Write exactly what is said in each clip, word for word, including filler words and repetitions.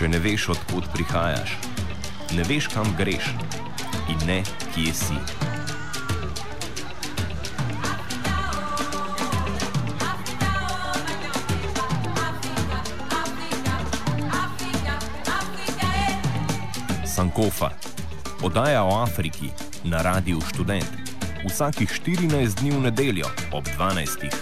Če ne veš, odkud prihajaš, ne veš, kam greš in ne, kje si. Sankofa. Oddaja o Afriki na Radiu Študent. Vsakih štirinajst dni v nedeljo ob dvanajstih.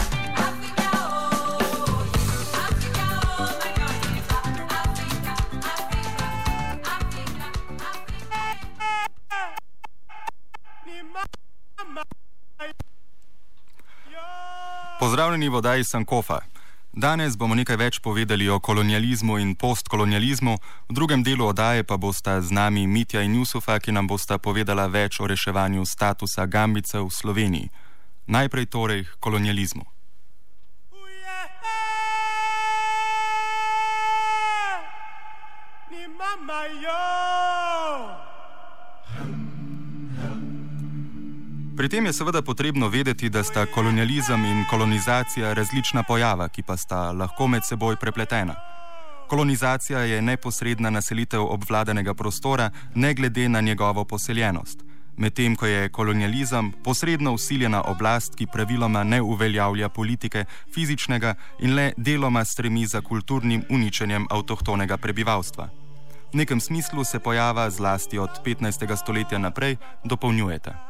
Pozdravljeni v oddaji Sankofa. Danes bomo nekaj več povedali o kolonializmu in postkolonializmu, v drugem delu oddaje pa bosta z nami Mitja in Jusufa, ki nam bosta povedala več o reševanju statusa Gambicev v Sloveniji. Najprej torej kolonializmu. Pri tem je seveda potrebno vedeti, da sta kolonializem in kolonizacija različna pojava, ki pa sta lahko med seboj prepletena. Kolonizacija je neposredna naselitev obvladanega prostora, ne glede na njegovo poseljenost. Medtem ko je kolonializem posredno vsiljena oblast, ki praviloma ne uveljavlja politike fizičnega in le deloma stremi za kulturnim uničenjem avtohtonega prebivalstva. V nekem smislu se pojava zlasti od petnajstega stoletja naprej dopolnjujeta.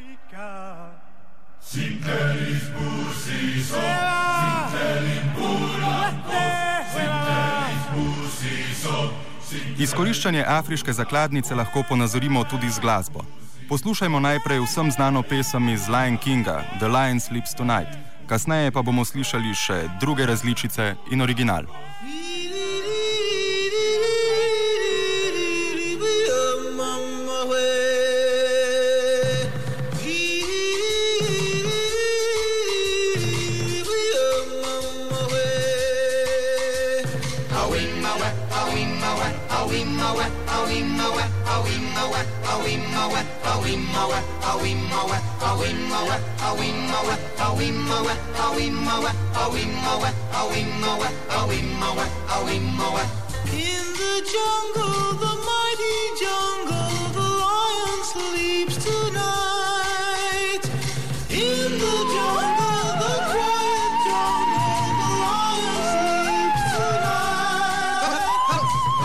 Sintelis busiso, sintelis bulako, sintelis busiso. Izkoriščanje afriške zakladnice lahko ponazorimo tudi z glasbo. Poslušajmo najprej vsem znano pesem iz Lion Kinga, The Lion Sleeps Tonight. Kasneje pa bomo slišali še druge različice in original. In the jungle, the mighty jungle, the lion sleeps tonight. In the jungle, the quiet jungle, the lion sleeps tonight.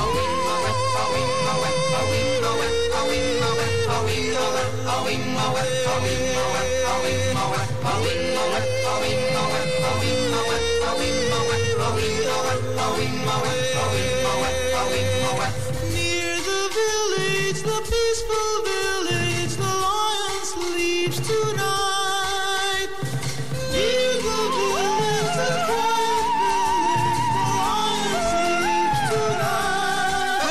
Near the village, the peaceful village, the lion sleeps tonight. Near the village, the quiet village, the lion sleeps tonight.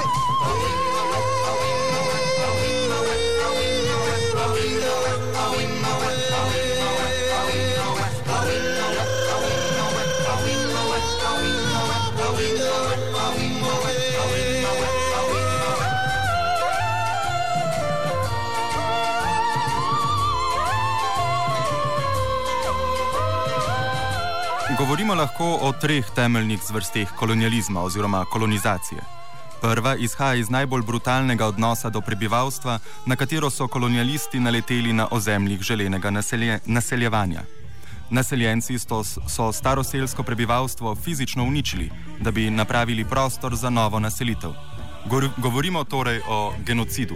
Govorimo lahko o treh temeljnih zvrsteh kolonializma oziroma kolonizacije. Prva izhaja iz najbolj brutalnega odnosa do prebivalstva, na katero so kolonialisti naleteli na ozemljih želenega naselje, naseljevanja. Naseljenci so staroselsko prebivalstvo fizično uničili, da bi napravili prostor za novo naselitev. Govorimo torej o genocidu.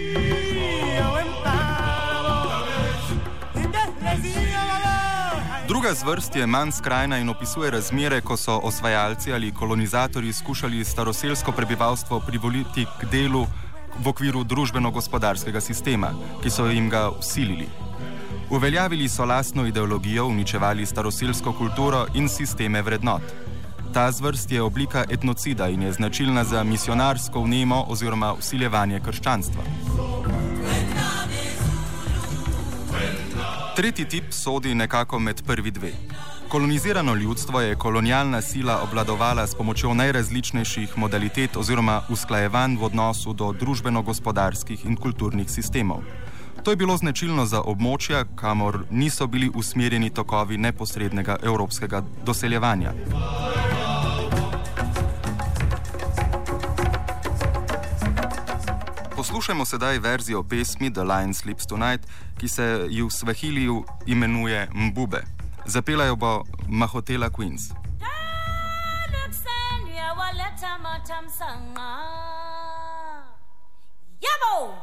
Druga zvrst je manj skrajna in opisuje razmere, ko so osvajalci ali kolonizatorji skušali staroselsko prebivalstvo privoliti k delu v okviru družbeno-gospodarskega sistema, ki so jim ga vsilili. Uveljavili so lastno ideologijo, uničevali staroselsko kulturo in sisteme vrednot. Ta zvrst je oblika etnocida in je značilna za misionarsko vnemo oziroma vsiljevanje krščanstva. Tretji tip sodi nekako med prvi dve. Kolonizirano ljudstvo je kolonialna sila obvladovala s pomočjo najrazličnejših modalitet oziroma usklajevanj v odnosu do družbeno-gospodarskih in kulturnih sistemov. To je bilo značilno za območja, kamor niso bili usmerjeni tokovi neposrednega evropskega doseljevanja. Poslušajmo sedaj verzijo pesmi The Lion Sleeps Tonight, ki se ji v Swahiliju imenuje Mbube. Zapela jo bo Mahotela Queens. Yabo!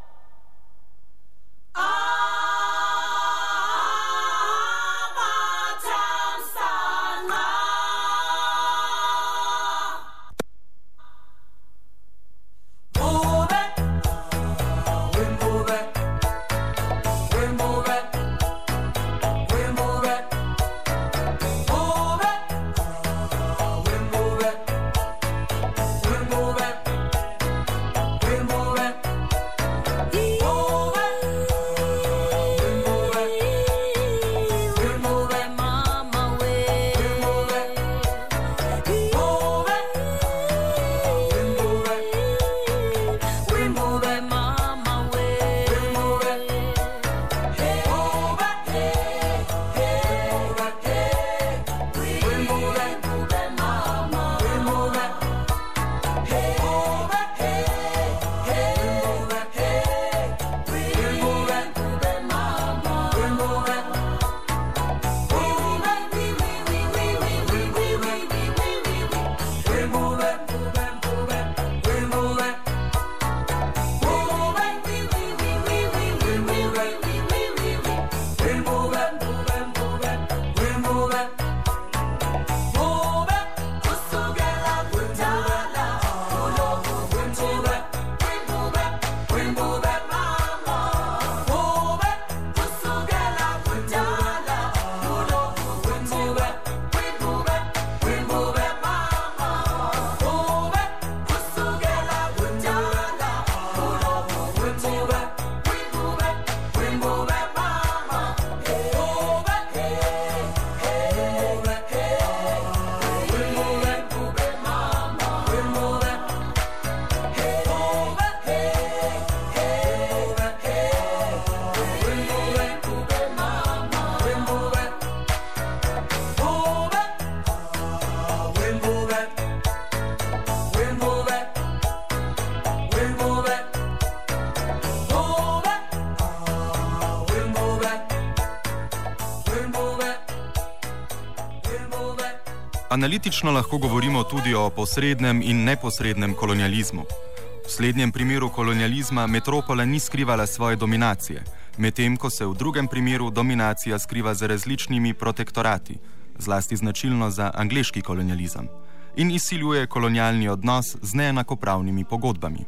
Analitično lahko govorimo tudi o posrednem in neposrednem kolonializmu. V slednjem primeru kolonializma metropola ni skrivala svoje dominacije, medtem ko se v drugem primeru dominacija skriva za različnimi protektorati, zlasti značilno za angleški kolonializem, in izsiljuje kolonialni odnos z neenakopravnimi pogodbami.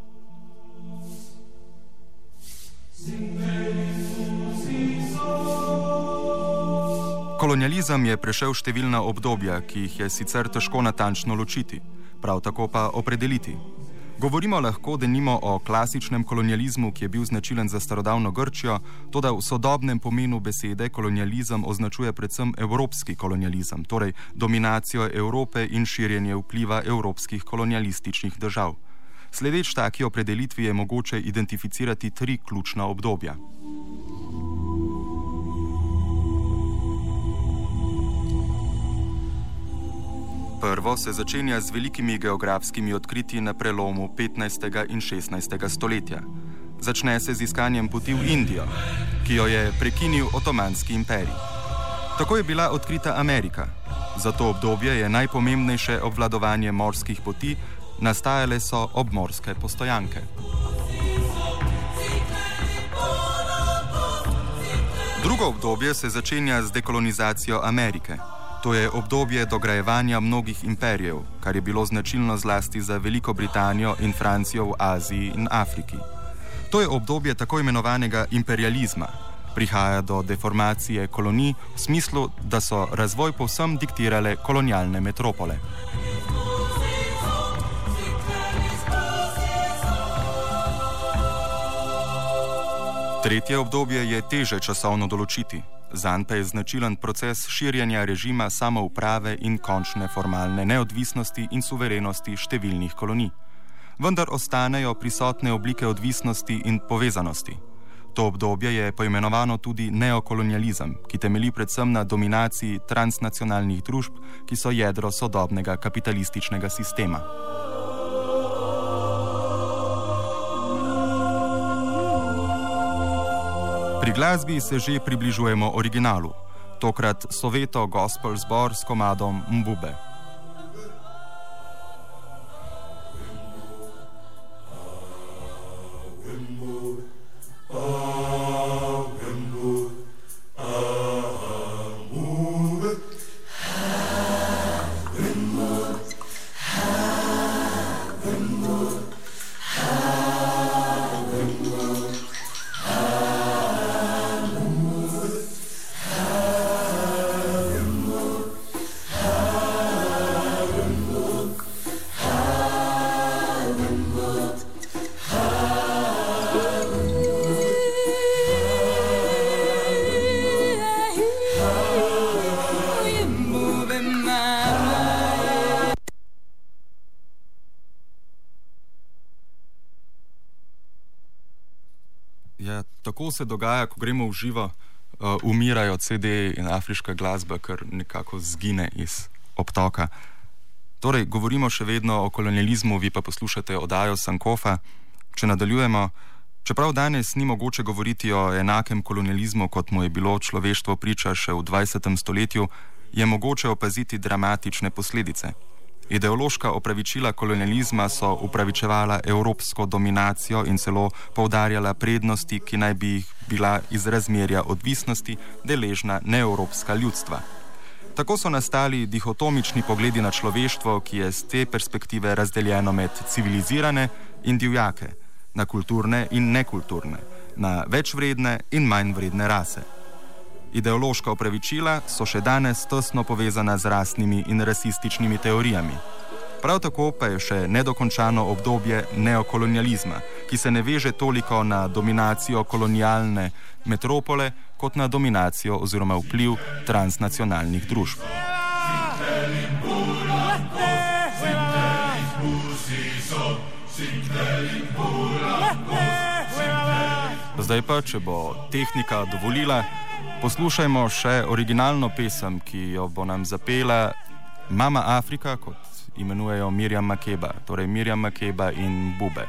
Kolonializem je prešel številna obdobja, ki jih je sicer težko natančno ločiti, prav tako pa opredeliti. Govorimo lahko denimo o klasičnem kolonializmu, ki je bil značilen za starodavno Grčijo, toda v sodobnem pomenu besede kolonializem označuje predvsem evropski kolonializem, torej dominacijo Evrope in širjenje vpliva evropskih kolonialističnih držav. Sledeč taki opredelitvi je mogoče identificirati tri ključna obdobja. Prvo se začenja z velikimi geografskimi odkritji na prelomu petnajstega in šestnajstega stoletja. Začne se z iskanjem poti v Indijo, ki jo je prekinil Otomanski imperij. Tako je bila odkrita Amerika. Za to obdobje je najpomembnejše obvladovanje morskih poti, nastajale so obmorske postojanke. Drugo obdobje se začenja z dekolonizacijo Amerike. To je obdobje dograjevanja mnogih imperijev, kar je bilo značilno zlasti za Veliko Britanijo in Francijo v Aziji in Afriki. To je obdobje tako imenovanega imperializma. Prihaja do deformacije kolonij v smislu, da so razvoj povsem diktirale kolonialne metropole. Tretje obdobje je teže časovno določiti. Zanj pa je značilen proces širjenja režima samouprave in končne formalne neodvisnosti in suverenosti številnih kolonij. Vendar ostanejo prisotne oblike odvisnosti in povezanosti. To obdobje je poimenovano tudi neokolonializem, ki temelji predvsem na dominaciji transnacionalnih družb, ki so jedro sodobnega kapitalističnega sistema. Pri glasbi se že približujemo originalu, tokrat Soweto Gospel zbor s komadom Mbube. Ja, tako se dogaja, ko gremo v živo, uh, umirajo C D in afriška glasba, kar nekako zgine iz obtoka. Torej, govorimo še vedno o kolonializmu, vi pa poslušate oddajo Sankofa. Če nadaljujemo, čeprav danes ni mogoče govoriti o enakem kolonializmu, kot mu je bilo človeštvo priča še v dvajsetem stoletju, je mogoče opaziti dramatične posledice. Ideološka opravičila kolonializma so upravičevala evropsko dominacijo in celo poudarjala prednosti, ki naj bi jih bila iz razmerja odvisnosti deležna neevropska ljudstva. Tako so nastali dihotomični pogledi na človeštvo, ki je z te perspektive razdeljeno med civilizirane in divjake, na kulturne in nekulturne, na večvredne in manjvredne rase. Ideološka opravičila so še danes tesno povezana z rasnimi in rasističnimi teorijami. Prav tako pa je še nedokončano obdobje neokolonializma, ki se ne veže toliko na dominacijo kolonialne metropole, kot na dominacijo oziroma vpliv transnacionalnih družb. Zdaj pa, če bo tehnika dovolila, poslušajmo še originalno pesem, ki jo bo nam zapela Mama Afrika, kot imenujejo Miriam Makeba, torej Miriam Makeba in Bube.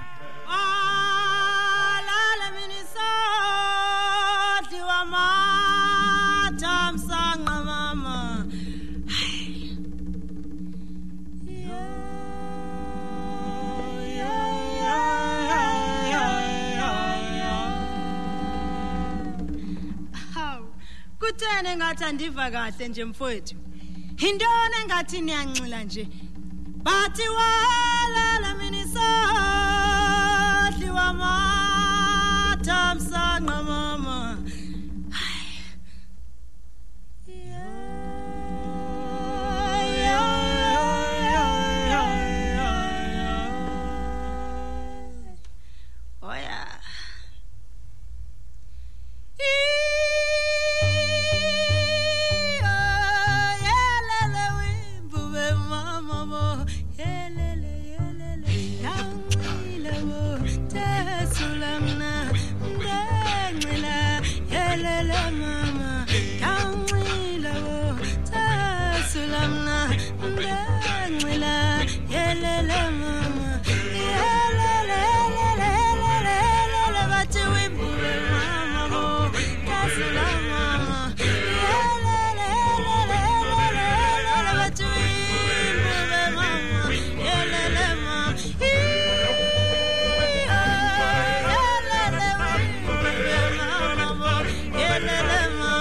Kutheni ngathi andiva kahle nje mfowethu. Yintoni engathi niyanxila nje. Bathi walala mina isadli wamathamsanqa mama. Mama,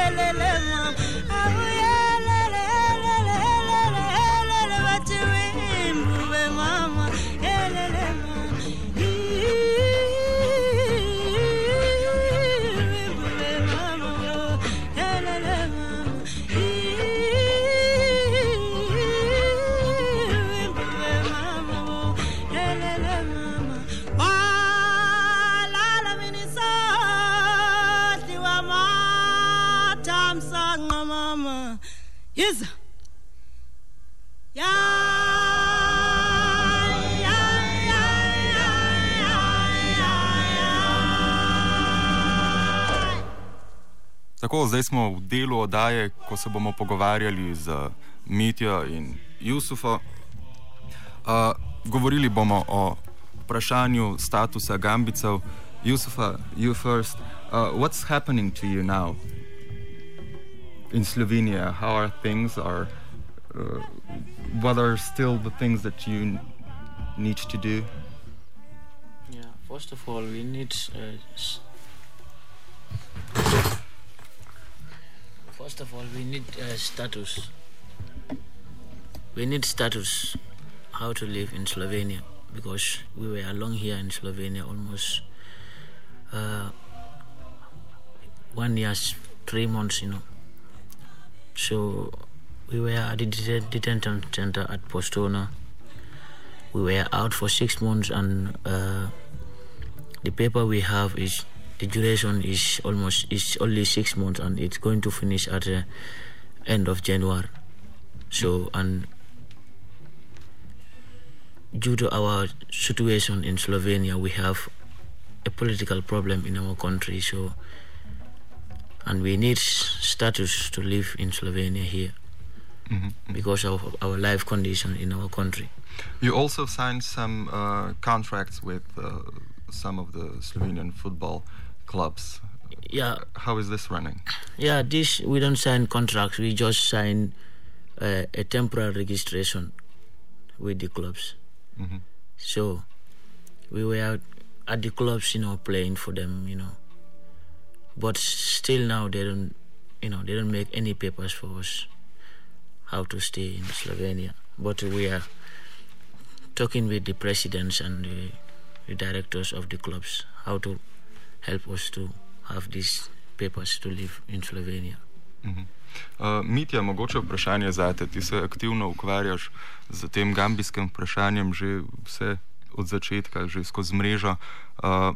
yelele mama, awu yelele yelele yelele yelele bathi wimbube mama, yelele mama, wimbube mama, yelele mama, wimbube mama, yelele mama, walala minisati wa matamsanga mama, yiza ya ya ya ya ya ya ya. Tako, zdaj smo v delu oddaje, ko se bomo pogovarjali z Mitjo in Jusufo. Uh, govorili bomo o vprašanju statusa Gambijcev. Jusufa, you first. Uh, what's happening to you now in Slovenia? How are things? Are uh, what are still the things that you n- need to do? Yeah, first of all, we need. Uh, s- first of all, we need uh, status. We need status. How to live in Slovenia, because we were long here in Slovenia almost uh, one year, three months, you know. So we were at the det- detention center at Postona. We were out for six months, and uh, the paper we have is the duration is almost is only six months, and it's going to finish at the end of January. So, and due to our situation in Slovenia, we have a political problem in our country. So, and we need status to live in Slovenia here Mm-hmm. because of our life condition in our country. You also signed some uh, contracts with uh, some of the Slovenian football clubs. Yeah, How is this running? yeah. This we don't sign contracts. We just sign uh, a temporary registration with the clubs. Mm-hmm. So we were at the clubs, you know, playing for them, you know. But still now they don't, you know, they don't make any papers for us how to stay in Slovenia. But we are talking with the presidents and the, the directors of the clubs how to help us to have these papers to live in Slovenia. Mhm. Uh, Mitja, mogoče vprašanje zate. Ti se aktivno ukvarjaš z tem gambijskim vprašanjem že vse od začetka, že skozi mrežo. Uh,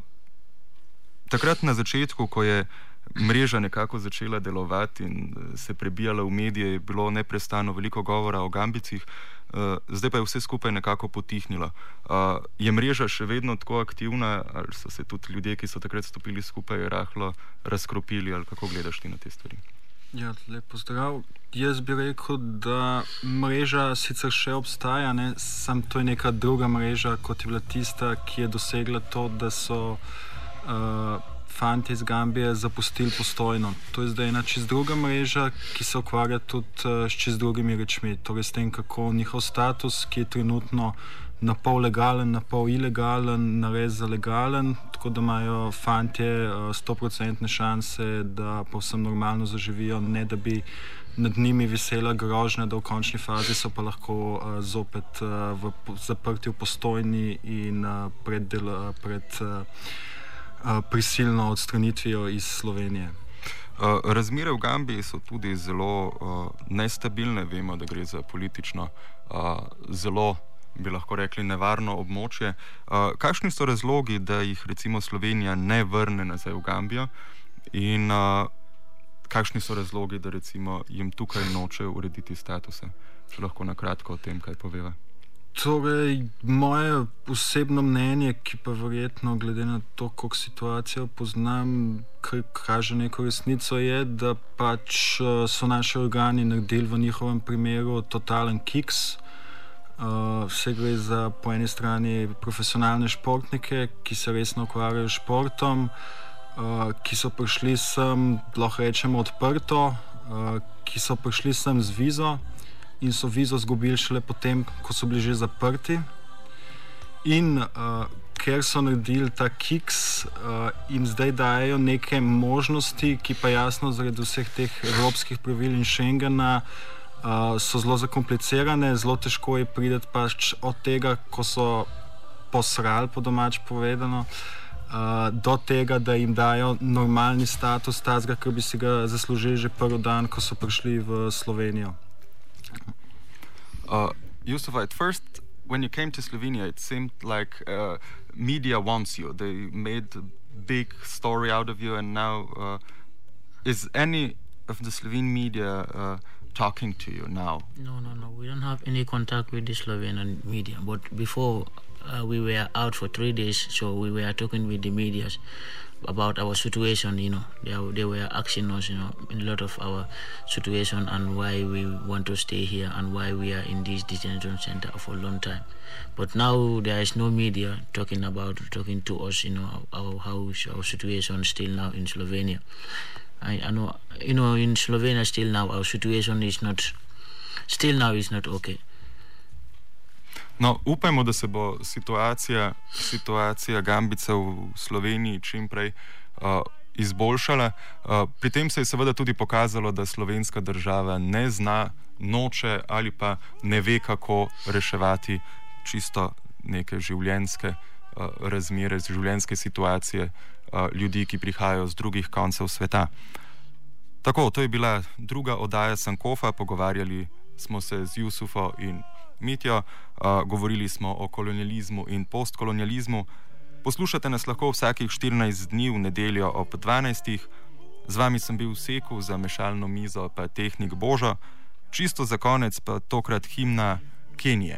takrat na začetku, ko je mreža nekako začela delovati in uh, se prebijala v medije, je bilo neprestano veliko govora o Gambijcih, uh, zdaj pa je vse skupaj nekako potihnilo. Uh, je mreža še vedno tako aktivna, ali so se tudi ljudje, ki so takrat stopili skupaj, rahlo razkropili, ali kako gledaš ti na te stvari? Ja, lep pozdrav. Jaz bi rekel, da mreža sicer še obstaja, ne? Sam to je neka druga mreža, kot je bila tista, ki je dosegla to, da so uh, fanti iz Gambije zapustili Postojno. To je zdaj ena čist druga mreža, ki se ukvarja tudi uh, s čist drugimi rečmi. Torej s tem, kako njihov status, ki je trenutno na pol legalen, na pol ilegalen, nares za legalen, tako da imajo fantje sto procentne šanse, da povsem normalno zaživijo, ne da bi nad njimi visela grožnja, da v končni fazi so pa lahko uh, zopet uh, v po- zaprti v Postojni in uh, pred, del, uh, pred uh, uh, prisilno odstranitvijo iz Slovenije. Uh, razmere v Gambiji so tudi zelo uh, nestabilne. Vemo, da gre za politično uh, zelo, bi lahko rekli, nevarno območje. Uh, kakšni so razlogi, da jih recimo Slovenija ne vrne nazaj v Gambijo in uh, kakšni so razlogi, da recimo jim tukaj noče urediti statuse? Če lahko na kratko o tem kaj poveva. Torej, moje osebno mnenje, ki pa verjetno glede na to, koliko situacijo poznam, kar kaže neko resnico, je, da pač uh, so naši organi naredili v njihovem primeru totalen kiks. Uh, vse gre za po eni strani profesionalne športnike, ki se resno ukvarjajo s športom, uh, ki so prišli sem, lahko rečemo, odprto, uh, ki so prišli sem z vizo in so vizo zgubili šele potem, ko so bili že zaprti. In uh, ker so naredili ta kiks, uh, jim zdaj dajo neke možnosti, ki pa jasno zaradi vseh teh evropskih pravil in Schengena uh, so zelo zakomplicirane, zelo težko je priti pač od tega, ko so posrali, po domač povedano, uh, do tega, da jim dajo normalni status, tazga, ki bi si ga zaslužili že prvi dan, ko so prišli v Slovenijo. Uh, Yusuf, at first, when you came to Slovenia, it seemed like uh, media wants you. They made a big story out of you, and now uh, is any of the Slovene media uh, talking to you now? No, no, no. We don't have any contact with the Slovenian media. But before uh, we were out for three days, so we were talking with the media about our situation. You know, they, they were asking us, you know, a lot of our situation and why we want to stay here and why we are in this detention center for a long time. But now there is no media talking about talking to us. You know, our, how our situation still now in Slovenia. I, I know, you know, in Slovenia still now our situation is not, still now is not okay. No, upajmo, da se bo situacija, situacija Gambicev v Sloveniji čim prej uh, izboljšala. Uh, pri tem se je seveda tudi pokazalo, da slovenska država ne zna, noče ali pa ne ve, kako reševati čisto neke življenjske uh, razmere, življenjske situacije uh, ljudi, ki prihajajo z drugih koncev sveta. Tako, to je bila druga oddaja Sankofa. Pogovarjali smo se z Jusufo in Mitjo, uh, govorili smo o kolonializmu in postkolonializmu. Poslušate nas lahko vsakih štirinajst dni v nedeljo ob dvanajstih. Z vami sem bil v Seku, za mešalno mizo pa tehnik Božo. Čisto za konec pa tokrat himna Kenije.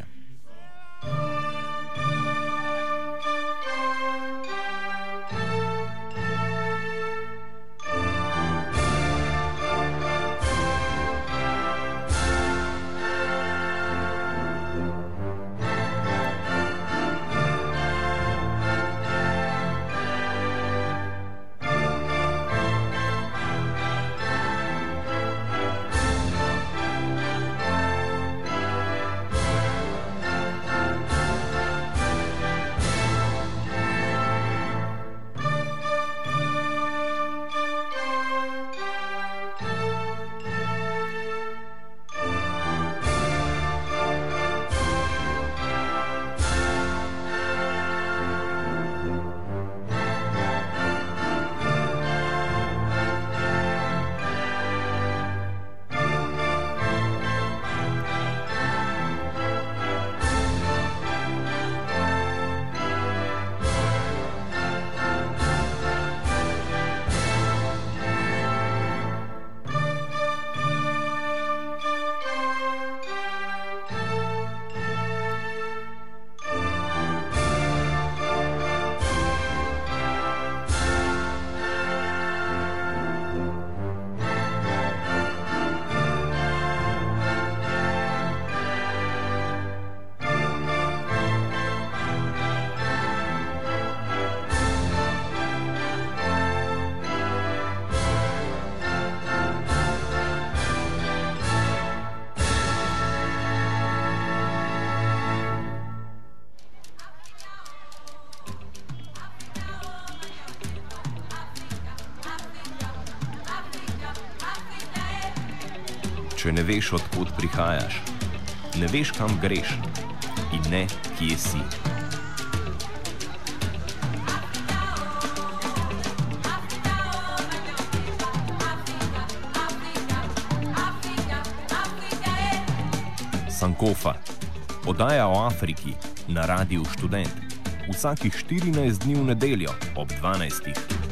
Če ne veš, odkud prihajaš, ne veš, kam greš in ne, kje si. Sankofa, oddaja o Afriki na Radiu Študent. Vsakih štirinajst dni v nedeljo ob dvanajstih.